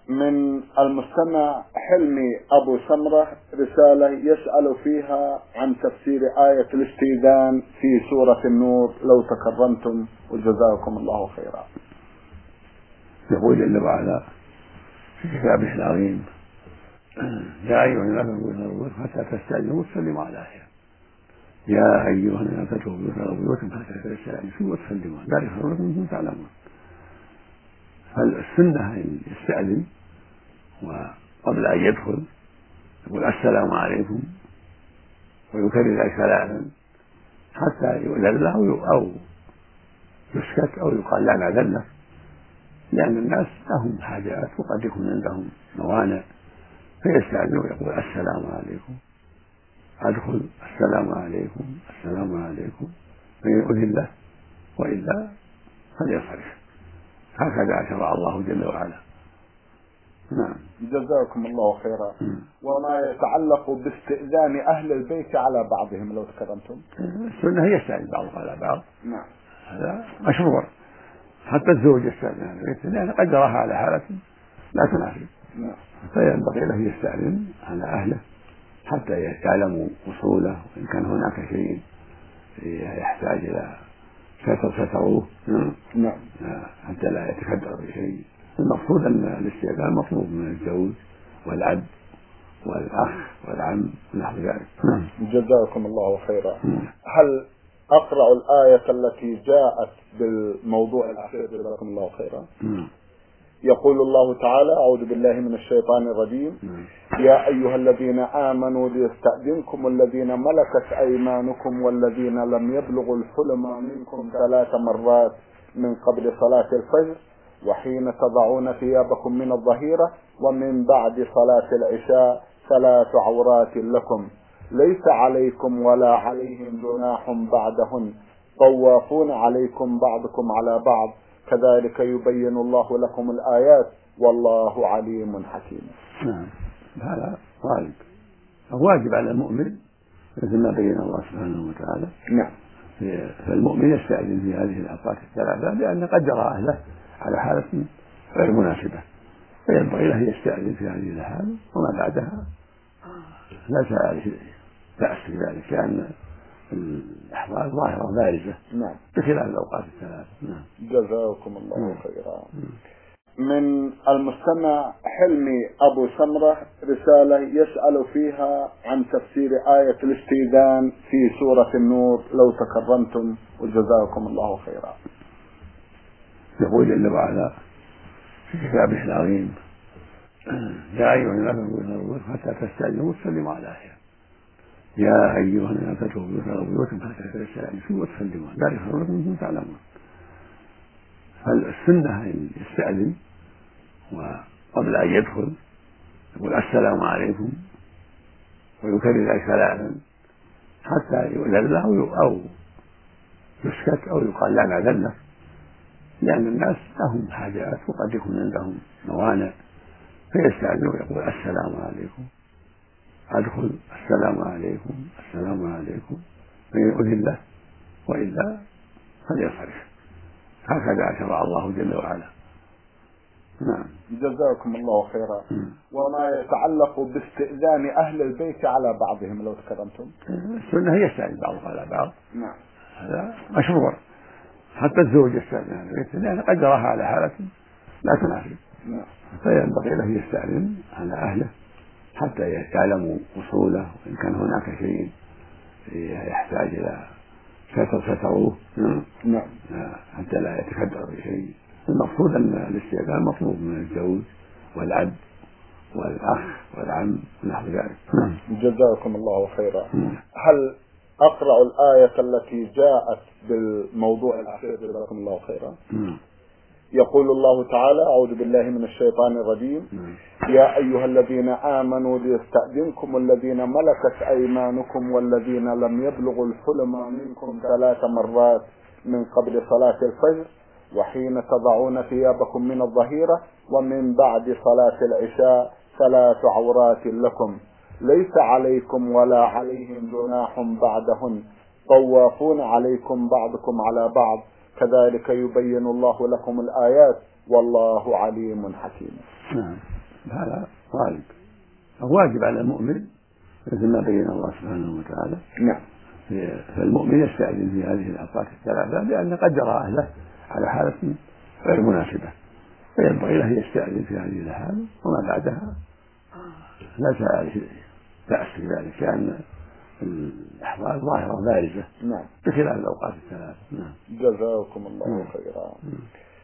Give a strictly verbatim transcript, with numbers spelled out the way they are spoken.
من المستمع حلمي أبو سمرة رسالة يسأل فيها عن تفسير آية الاستئذان في سورة النور لو تكرمتم، وجزاكم الله خيرا. يقول جل وعلا في كتابه العظيم: يا أيها الناس ادخلوا حتى تستأذنوا وتسلموا على أهلها. يا أيها الناس ادخلوا بيوتكم حتى تستأذنوا وتسلموا، ذلك خير لكم إن كنتم تعلمون. فالسنة أن يستأذن وقبل أن يدخل يقول السلام عليكم ويكرر ذلك ثلاثا حتى يؤذن له أو يسكت أو يقال لا نأذن له، لأن الناس لهم حاجات وقد يكون عندهم موانع، فيستأذن ويقول السلام عليكم، أدخل، السلام عليكم السلام عليكم، فيؤذن له، وإلا فليصرف. هكذا شرع الله جل وعلا. نعم. جزاكم الله خيرا. وما يتعلق باستئذان أهل البيت على بعضهم لو تكرمتم؟ السنة هي يستأذن بعضهم على بعض. نعم. هذا مشروع. حتى الزوج يستأذن أهل البيت لأن قدرها على حالة لا تناسب. نعم. فينبغي له يستأذن على أهله حتى يعلموا وصوله، وإن كان هناك شيء يحتاج إلى ستر ستروه. نعم. حتى لا يتكدر بشيء. المقصود أن الاستئذان مطلوب من الزوج والأب والأخ والعم ونحو ذلك. جزاكم الله خيرا. هل أقرأ الآية التي جاءت بالموضوع الأخير؟ جزاكم الله خيرا. يقول الله تعالى: أعوذ بالله من الشيطان الرجيم. يا أيها الذين آمنوا ليستأذنكم الذين ملكت أيمانكم والذين لم يبلغوا الحلم منكم ثلاث مرات من قبل صلاة الفجر وحين تضعون ثيابكم من الظهيرة ومن بعد صلاة العشاء ثلاث عورات لكم ليس عليكم ولا عليهم جناح بعدهن طوافون عليكم بعضكم على بعض كذلك يبين الله لكم الآيات والله عليم حكيم. نعم، هذا واجب واجب على المؤمن مثل ما بين الله سبحانه وتعالى. نعم. فالمؤمن يستأذن في هذه الأوقات الثلاثة لأن قدر أهله على حالة غير مناسبة، فينبغي له يستأذن في هذه الحال، وما بعدها ليس عليه بأس في ذلك لأن الأحوال ظاهرة بارزة. نعم. بخلاف الأوقات الثلاثة. نعم. جزاكم الله خيرا. من المستمع حلمي أبو سمرة رسالة يسأل فيها عن تفسير آية الاستئذان في سورة النور لو تكرمتم، وجزاكم الله خيرا. يقول جل وعلا في كتابه العظيم: يا أيها الناس ادخلوا حتى تستأذنوا وتسلموا على أهلها. يا أيها الناس ادخلوا بيوتكم حتى تستأذنوا وتسلموا، ذلك خير لكم إن كنتم تعلمون. فالسنة أن يستأذن وقبل أن يدخل يقول السلام عليكم ويكرر ذلك ثلاثا حتى يؤذن له أو يسكت أو يقال لا نأذن له، لأن الناس لهم حاجات وقد يكون عندهم موانع، فيستأذن ويقول السلام عليكم، أدخل، السلام عليكم السلام عليكم، فيؤذن له، وإلا فليصرف. هكذا شرع الله جل وعلا. نعم. جزاكم الله خيرا. وما يتعلق باستئذان أهل البيت على بعضهم لو تكرمتم؟ السنة هي يستأذن بعضهم على بعض. نعم. هذا مشروع. حتى الزوج يستأذن أهل البيت لأن قدرها على حالة لا تناسب. نعم. فينبغي له يستأذن على أهله حتى يعلموا وصوله، وإن كان هناك شيء يحتاج إلى ستر ستروه. نعم. حتى لا يتكدر بشيء. المقصود أن الاستئذان مطلوب من الزوج والأب والأخ والعم ونحو ذلك. جزاكم الله خيرا. هل أقرأ الآية التي جاءت بالموضوع الأخير؟ جزاكم الله خيرا. يقول الله تعالى: أعوذ بالله من الشيطان الرجيم. يا أيها الذين آمنوا ليستأذنكم الذين ملكت أيمانكم والذين لم يبلغوا الحلم منكم ثلاث مرات من قبل صلاة الفجر وحين تضعون ثيابكم من الظهيرة ومن بعد صلاة العشاء ثلاث عورات لكم ليس عليكم ولا عليهم جناح بعدهن طوافون عليكم بعضكم على بعض كذلك يبين الله لكم الآيات والله عليم حكيم. هذا غالب، واجب على المؤمن مثل ما بين الله سبحانه وتعالى. نعم. فالمؤمن يستأذن في هذه الأوقات الثلاثة لأن قدر أهله على حالة غير مناسبة، فينبغي له يستأذن في هذه الحال، وما بعدها لا بأس في ذلك لأن الأحوال ظاهرة بارزة. نعم. بخلاف الأوقات الثلاثة. نعم. جزاكم الله خيرا.